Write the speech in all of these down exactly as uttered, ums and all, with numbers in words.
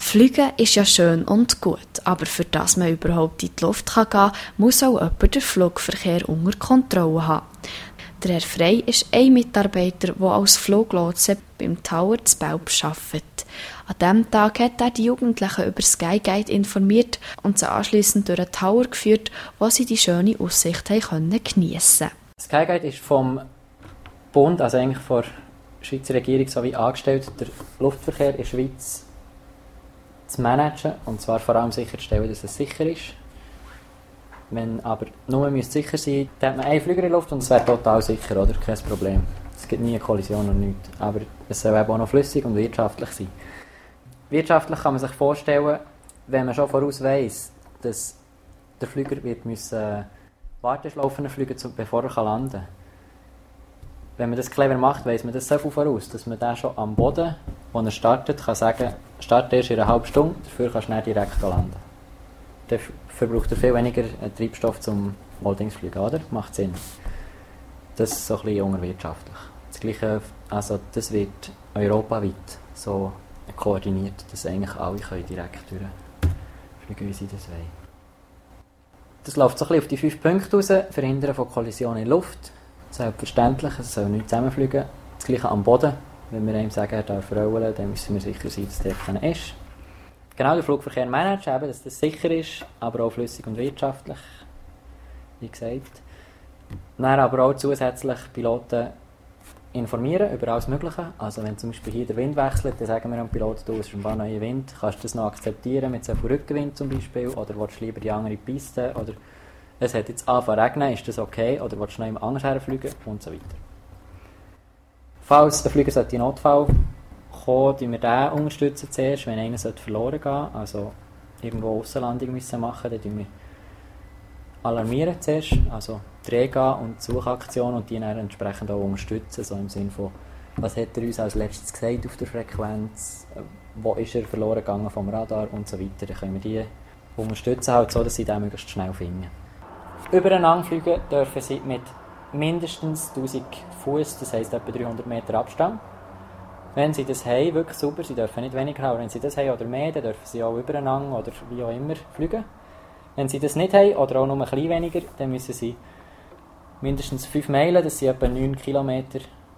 Fliegen ist ja schön und gut, aber für das man überhaupt in die Luft gehen kann, muss auch jemand den Flugverkehr unter Kontrolle haben. Der Herr Frey ist ein Mitarbeiter, der als Fluglotse beim Tower zu Belp arbeitet. An diesem Tag hat er die Jugendlichen über Skyguide informiert und sie anschliessend durch den Tower geführt, wo sie die schöne Aussicht geniessen konnten. Skyguide ist vom Bund, also eigentlich von der Schweizer Regierung, sowie angestellt, den Luftverkehr in der Schweiz zu managen und zwar vor allem sicherzustellen, dass es sicher ist. Wenn aber nur müsste sicher sein, dann hat man einen Flüger in der Luft und es wäre total sicher, oder? Kein Problem. Es gibt nie eine Kollision und nichts. Aber es soll eben auch noch flüssig und wirtschaftlich sein. Wirtschaftlich kann man sich vorstellen, wenn man schon voraus weiss, dass der Flüger wird müssen Warteschlaufen fliegen, bevor er landen kann. Wenn man das clever macht, weiss man das so viel voraus, dass man dann schon am Boden, wo er startet, kann sagen, start erst in einer halben Stunde, dafür kannst du nicht direkt landen. Dann verbraucht er viel weniger Treibstoff zum Moldings fliegen, oder? Macht Sinn. Das ist so ein bisschen unterwirtschaftlich. Das Gleiche, also das wird europaweit so koordiniert, dass eigentlich alle können direkt durchfliegen, wie sie das wollen. Das läuft so ein bisschen auf die fünf Punkte raus. Verhindern von Kollisionen in der Luft. Selbstverständlich, es soll nicht zusammenfliegen. Das Gleiche am Boden. Wenn wir einem sagen, er darf rollen, dann müssen wir sicher sein, dass der keiner ist. Genau, den Flugverkehr managen, eben, dass das sicher ist, aber auch flüssig und wirtschaftlich, wie gesagt. Dann aber auch zusätzlich Piloten informieren über alles Mögliche. Also wenn zum Beispiel hier der Wind wechselt, dann sagen wir dem Piloten, du, es ist ein paar neuer Wind, kannst du das noch akzeptieren mit so viel Rückenwind zum Beispiel, oder willst du lieber die andere Piste, oder es hat jetzt angefangen zu regnen, ist das okay, oder willst du noch jemand anders herfliegen und so weiter. Falls ein Flüger in Notfall kommen, tun wir den unterstützen zuerst, wenn einer verloren gehen, also irgendwo Aussenlandung müssen machen, dann tun wir alarmieren zuerst, also Drehgehen und Suchaktion und die dann entsprechend auch unterstützen, so im Sinne von, was hat er uns als letztes gesagt auf der Frequenz, wo ist er verloren gegangen vom Radar und so weiter. Dann können wir die unterstützen, halt so, dass sie den möglichst schnell finden. Übereinander fliegen dürfen sie mit mindestens tausend Fuß, das heisst etwa dreihundert Meter Abstand. Wenn sie das haben, wirklich super, sie dürfen nicht weniger haben, aber wenn sie das haben oder mehr, dann dürfen sie auch übereinander oder wie auch immer fliegen. Wenn sie das nicht haben oder auch nur ein bisschen weniger, dann müssen sie mindestens fünf Meilen, das sind etwa neun Kilometer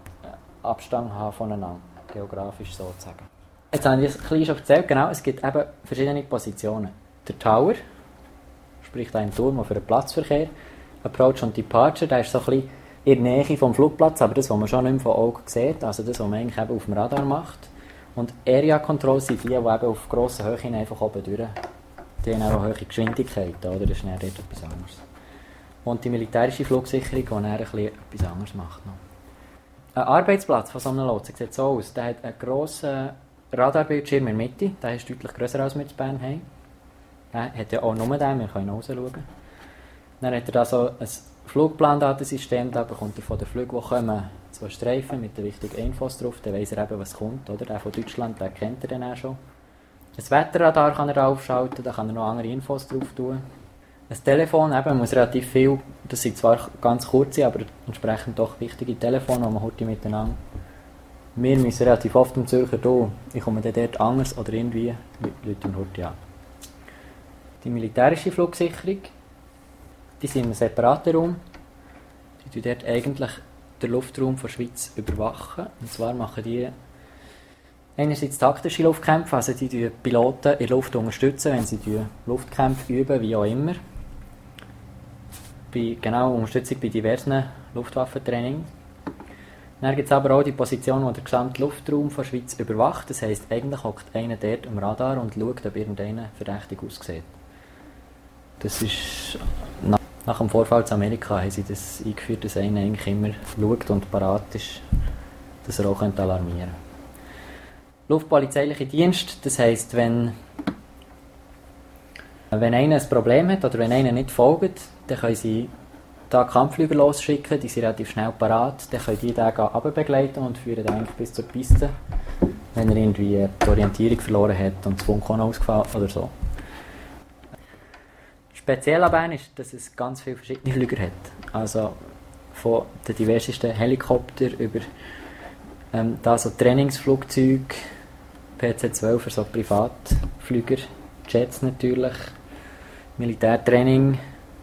Abstand haben voneinander, geografisch sozusagen. Jetzt habe ich das ein bisschen schon erzählt, genau, es gibt eben verschiedene Positionen. Der Tower, sprich ein Turm für den Platzverkehr, Approach und Departure, der ist so ein bisschen in der Nähe vom Flugplatz, aber das, was man schon nicht mehr von Augen sieht, also das, was man eigentlich eben auf dem Radar macht. Und Area Control sind die, die eben auf grosser Höhe einfach oben durch. Die haben auch hohe Geschwindigkeiten, oder? Das ist dann dort etwas anderes. Und die militärische Flugsicherung, die dann ein bisschen etwas anderes macht. Noch. Ein Arbeitsplatz von so einem Lotsen sieht so aus. Der hat einen grossen Radarbildschirm in der Mitte. Der ist deutlich grösser, als wir in Bern haben. Der hat ja auch nur den, wir können rausschauen. Dann hat er da so ein Flugplandatensystem, da bekommt er von der Flüge, die kommen, zwei Streifen mit den wichtigen Infos drauf. Dann weiss er eben, was kommt. Oder? Der von Deutschland, den kennt er dann auch schon. Ein Wetterradar kann er aufschalten, da kann er noch andere Infos drauf tun. Ein Telefon, eben, muss relativ viel, das sind zwar ganz kurze, aber entsprechend doch wichtige Telefone, die man heute miteinander. Wir müssen relativ oft im Zürcher, du, ich komme dann dort anders oder irgendwie, rufen wir heute an. Die militärische Flugsicherung, die sind in einem separaten Raum. Die tun dort eigentlich den Luftraum der Schweiz überwachen. Und zwar machen die einerseits taktische Luftkämpfe, also die die Piloten in der Luft unterstützen, wenn sie die Luftkämpfe üben, wie auch immer. Bei, genau, Unterstützung bei diversen Luftwaffentraining. Dann gibt es aber auch die Position, die der gesamte Luftraum der Schweiz überwacht. Das heisst, eigentlich hockt einer dort am Radar und schaut, ob irgendeiner verdächtig aussieht. Das ist nach, nach dem Vorfall zu Amerika haben sie das eingeführt, dass einer eigentlich immer schaut und parat ist, dass er auch alarmieren könnte. Luftpolizeiliche Dienst, das heisst, wenn, wenn einer ein Problem hat oder wenn einer nicht folgt, dann können sie da Kampfflüger losschicken, die sind relativ schnell parat, dann können die den runterbegleiten und führen den eigentlich bis zur Piste, wenn er irgendwie die Orientierung verloren hat und das Funkhorn ausgefallen oder so. Speziell an Bern ist, dass es ganz viele verschiedene Flüger hat. Also von den diversesten Helikoptern über ähm, da so Trainingsflugzeuge, P C zwölf für so Privatflüger, Jets natürlich, Militärtraining,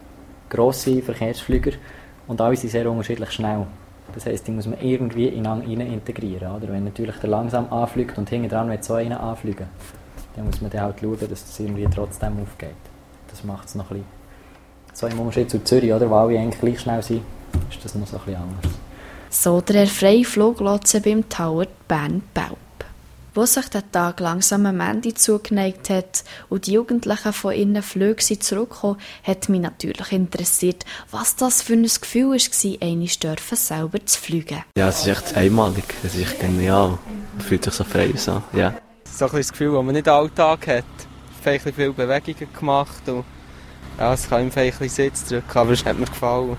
grosse Verkehrsflüger und alle sind sehr unterschiedlich schnell. Das heisst, die muss man irgendwie ineinander integrieren. Oder? Wenn natürlich der langsam anfliegt und hinten dran will so einer anfliegen, dann muss man dann halt schauen, dass das irgendwie trotzdem aufgeht. Das macht es noch ein bisschen. So im Unterschied zu Zürich, oder, wo alle eigentlich gleich schnell sind, ist das noch so ein bisschen anders. So der freie Fluglotse beim Tower Bern-Belp. Wo sich der Tag langsam am Ende zugeneigt hat und die Jugendlichen von ihren Flügen zurückgekommen, hat mich natürlich interessiert, was das für ein Gefühl war, einmal dürfen selber zu fliegen. Ja, es ist echt einmalig, es ist echt genial. Man fühlt sich so frei an. Ja. So ein das Gefühl, das man nicht den Alltag hat. Ich habe viele Bewegungen gemacht und ja, es kann ihm ein bisschen Sitz drücken, aber es hat mir gefallen.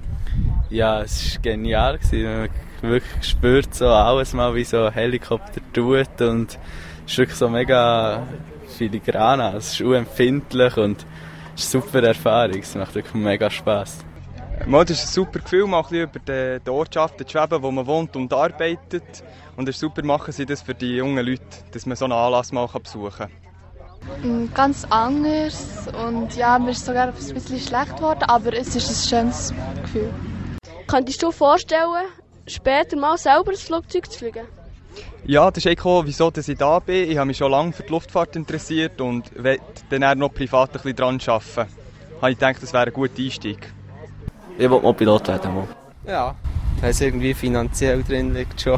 Ja, es war genial. Man wirklich spürt so alles mal, wie so ein Helikopter tut und es ist wirklich so mega filigran. Es ist unempfindlich und es ist eine super Erfahrung. Es macht wirklich mega Spass. Es ist ein super Gefühl, mal ein bisschen über die, die Ortschaften zu schweben, wo man wohnt und arbeitet. Und es ist super, machen sie das für die jungen Leute, dass man so einen Anlass mal besuchen kann. Ganz anders und ja, mir ist sogar ein bisschen schlecht geworden, aber es ist ein schönes Gefühl. Könntest du dir vorstellen, später mal selber ein Flugzeug zu fliegen? Ja, das ist eigentlich auch, wieso dass ich da bin. Ich habe mich schon lange für die Luftfahrt interessiert und möchte dann auch noch privat ein bisschen daran arbeiten. Ich denke, das wäre ein guter Einstieg. Ich will mal Pilot werden. Mal. Ja, wenn es irgendwie finanziell drin liegt schon.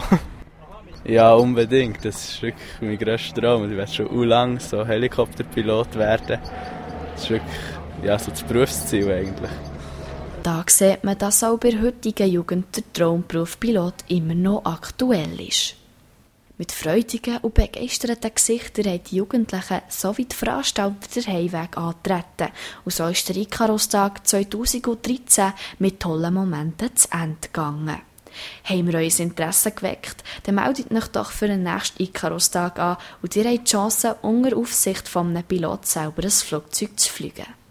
Ja, unbedingt. Das ist wirklich mein grösster Traum. Ich werde schon lange so Helikopterpilot werden. Das ist wirklich ja, so das Berufsziel eigentlich. Da sieht man, dass auch bei der heutigen Jugend der Traumberuf Pilot immer noch aktuell ist. Mit freudigen und begeisterten Gesichtern haben die Jugendlichen sowie die Veranstalter den Heimweg angetreten. Und so ist der Ikarus-Tag zweitausenddreizehn mit tollen Momenten zu Ende gegangen. Haben wir euer Interesse geweckt, dann meldet euch doch für den nächsten Ikarus-Tag an und ihr habt die Chance, unter Aufsicht von einem Pilot selber ein Flugzeug zu fliegen.